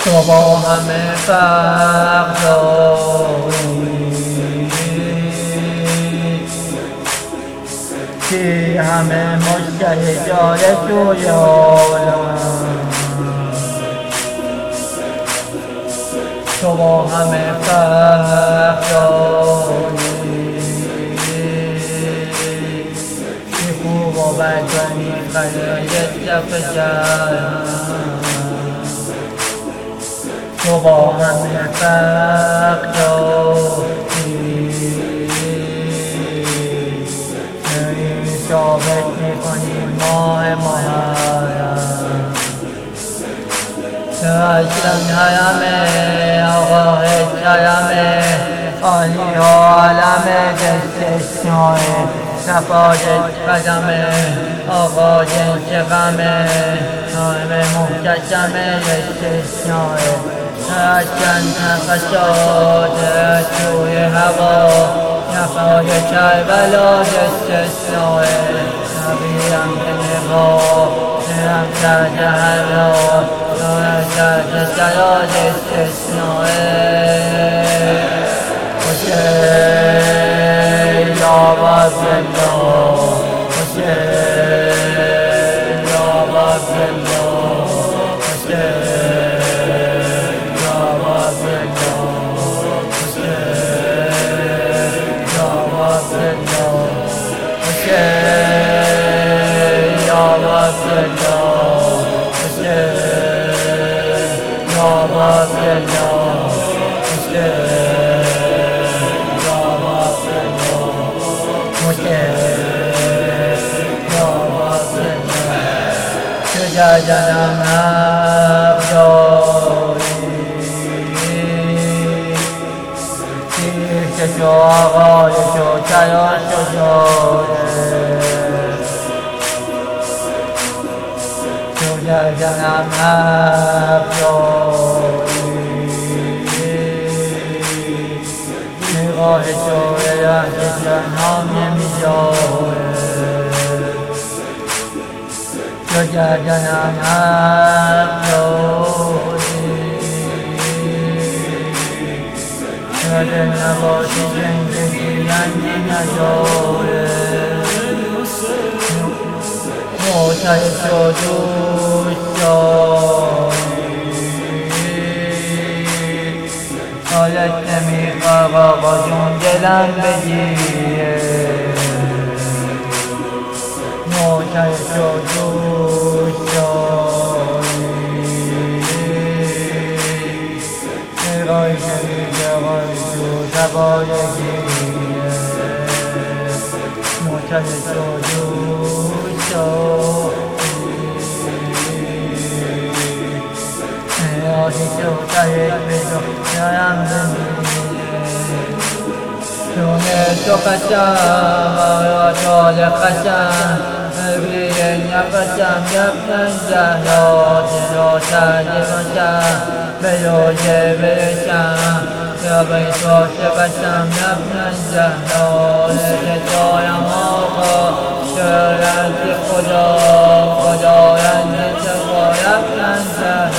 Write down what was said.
تو با همه فرق داری که همه مشتهدار توی عالم تو با همه فرق داری که خوب و بد کنی خیلیت دفجر تو با همه فرق داری ثابت میکنی ماه محرم رشتن حرمه آقا حرمه عالی و عالم دستشناه نفاجت قدمه آقا جنس غمه نایم محتشمه استثناه رشتن نفسات توی هوا نفای کربلا استثناه نبیرم به نگاه نرم کرد هر را نرم کرد سراد استثناه حسین یا عبدالله حسین یا عبدالله حسین یا عبدالله حسین یا عبدالله حسین یا عبدالله حسین یا عبدالله در جنم حق داری پیش تو آقای تو تلاش و جاره تو در جنم حق داری نگاه تو رحم جنم نمی‌داره تو در جنم حق داری شده نباشی زندگی رنگی نداره معترض و دوست داری حالت نمیخواد آقا جون دلم بگیره معترض و دوست داری نگاهی شدید آقای تو زبایگیره معترض و دوست داری نگاهی تو تهید بجا نرم بمیره تو قسم آیا تال قسم بگیر نفسم یبنن زهرات را سرد باشم به روزه برسم یا به ساس قسم یبنن زهرات ستایم آقا شرد خدا خداوند تو یبنن زهرات